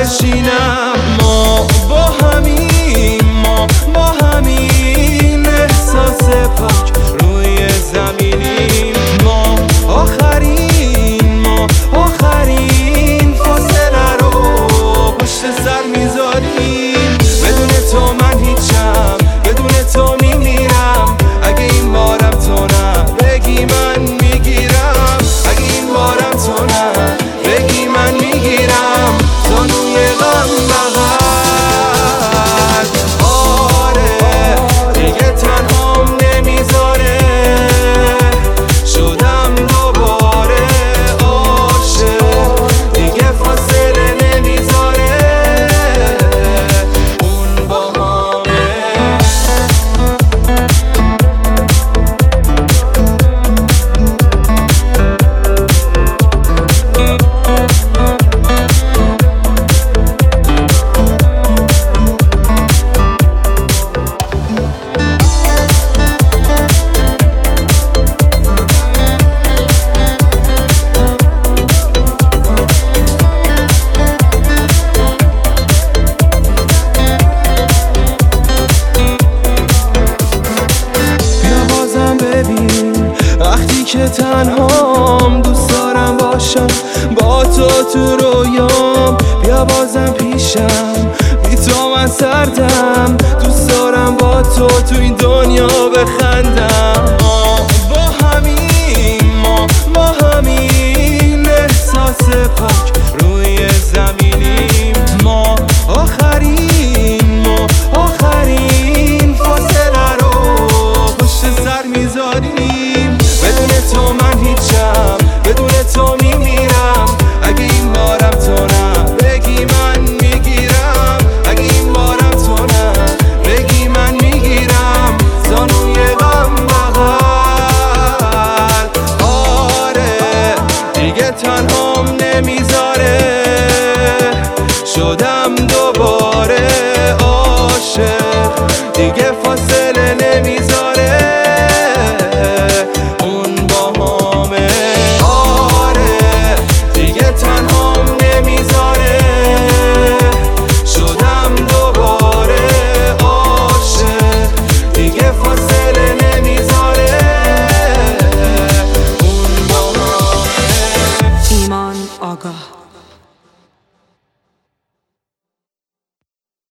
نشینم. ما با همین احساس پاک روی زمینیم. ما آخرین فاصله رو پشت سر میذاریم. بدون تو من هیچم، بدون تو میمیرم. اگه این بارم تو نه بگی من میگیرم. اگه این بارم تو نه بگی من میگیرم. زانوی غم بغل. آره دیگه تنهام نمیذاره. شدم دوباره عاشق، دیگه فاصله نمیذاره. اون با همه وقتی که تنهام دوست دارم باشم با تو تو رویام. بیا بازم پیشم، بی تو من سردم. دوست دارم با تو تو این دنیا بخندم. با همین احساس پاک روی زمینیم. ما آخرین فاصله رو پشت سر میذاریم. بدون تو من هیچم، بدون تو میمیرم. اگه این بارم تو نه بگی من میگیرم. اگه این بارم تو نه بگی من میگیرم. زانوی غم بغل. آره دیگه تنهام نمیذاره. شده